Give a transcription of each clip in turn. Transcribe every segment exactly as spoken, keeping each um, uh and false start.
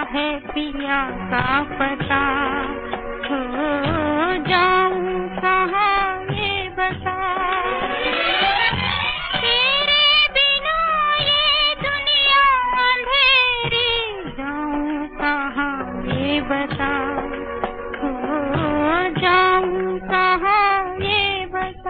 है पिया का पता, हो जाऊं कहाँ ये बता। तेरे बिना ये दुनिया अंधेरी, जाऊं कहाँ ये बता, हो जाऊं कहाँ ये बता।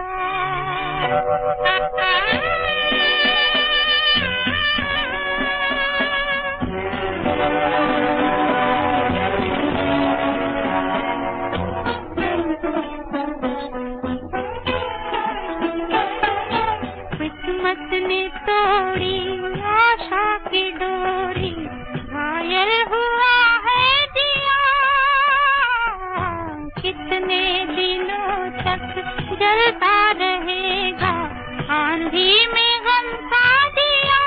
किस्मत ने तोड़ी आशा की डोरी, घायल हुआ है दिया। कितने दिनों तक जलता रहेगा, आंधी में गम का दिया।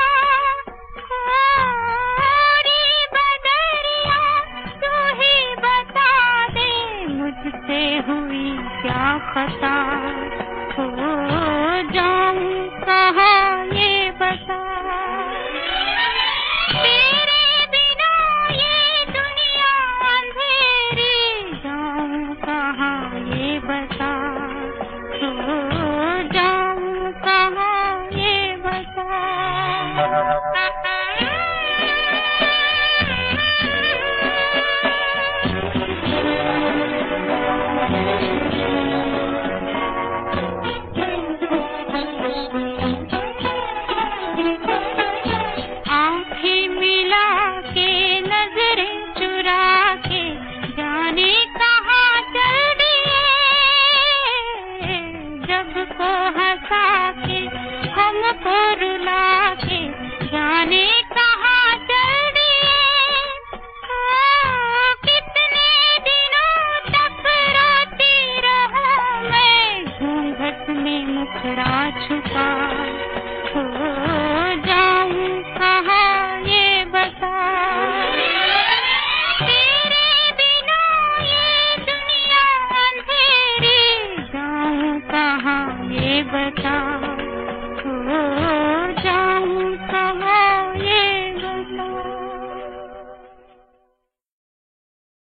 कोरी बदरिया तू ही बता दे, मुझसे हुई क्या खता, हो जाऊं कहाँ ये बता। तेरे बिना ये दुनिया अंधेरी, जाऊं कहाँ ये बता, हो जाऊं कहाँ ये बता। आँखें मिला के नजरें चुरा के, जाने कहाँ चल दिए। जब को हंसा के हमको रुला के, जाने कहाँ चल दिए। ओ, कितने दिनों तक रोती रहूं मैं, घूंघट में मुखड़ा छुपा, हो जाऊं कहाँ ये बता। तेरे बिना ये दुनिया अंधेरी, जाऊं कहाँ ये बता।